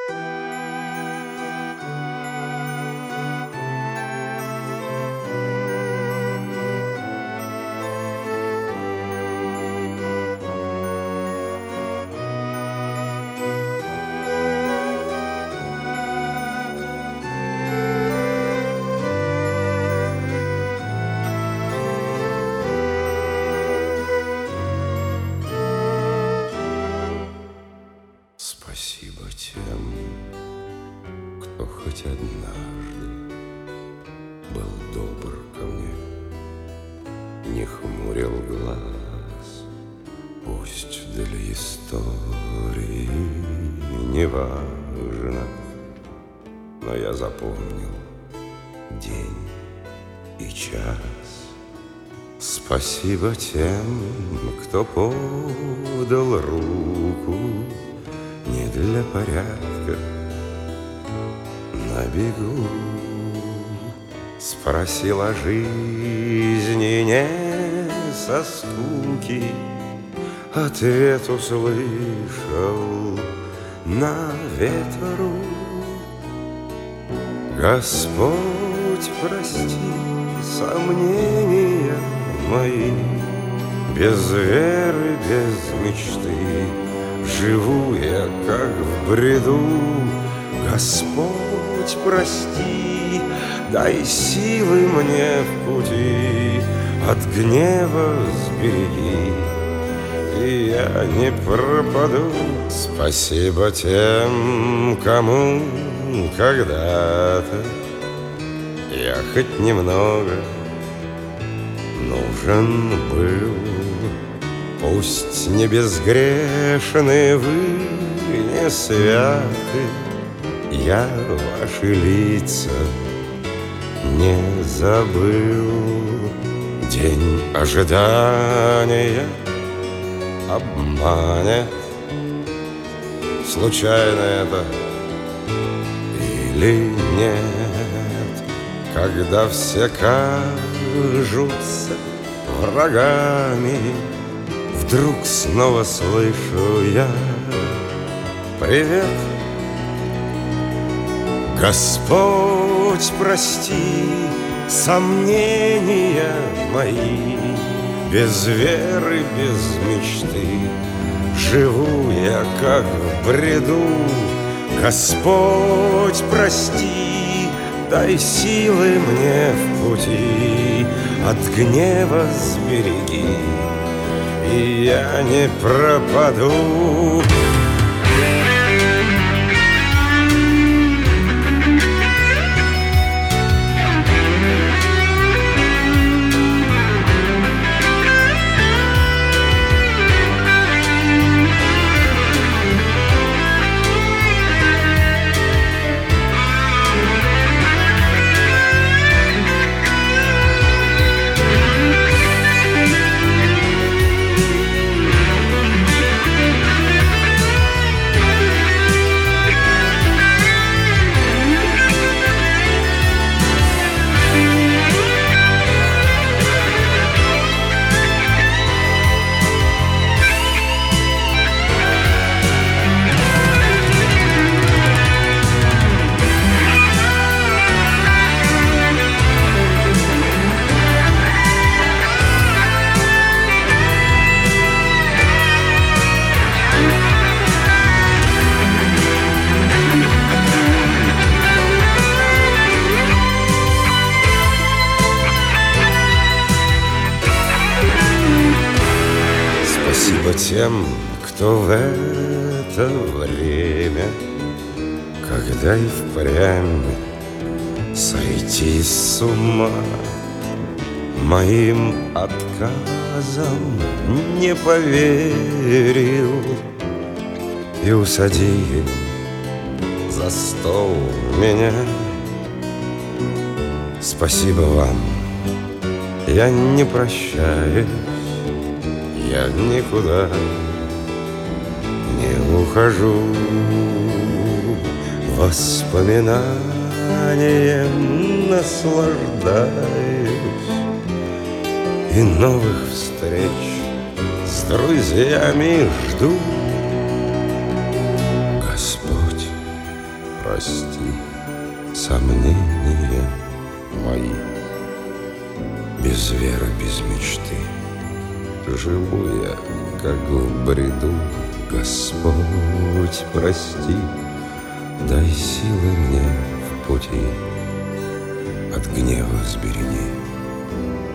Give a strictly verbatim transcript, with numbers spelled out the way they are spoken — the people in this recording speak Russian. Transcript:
Спасибо тем, кто хоть однажды был добр ко мне, не хмурил глаз. Пусть для истории не важно, но я запомнил день и час. Спасибо тем, кто подал руку не для порядка на бегу. Спросил о жизни не со скуки, ответ услышал на ветру. Господь, прости сомнения мои, без веры, без мечты живу я, как в бреду. Господь, прости, дай силы мне в пути, от гнева сбереги, и я не пропаду. Спасибо тем, кому когда-то я хоть немного нужен был. Пусть не безгрешны вы, не святы, я ваши лица не забыл. День ожидания обманет, случайно это или нет, когда все кажутся врагами. Вдруг снова слышу я привет. Господь, прости сомнения мои, без веры, без мечты живу я, как в бреду. Господь, прости, дай силы мне в пути, от гнева сбереги, и я не пропаду. Спасибо тем, кто в это время, когда и впрямь сойти с ума, моим отказом не поверил и усадил за стол меня. Спасибо вам, я не прощаюсь, я никуда не ухожу. Воспоминанием наслаждаюсь и новых встреч с друзьями жду. Господь, прости сомнения мои. Без веры, без мечты живу я, как в бреду. Господь, прости, дай силы мне в пути, от гнева сбереги.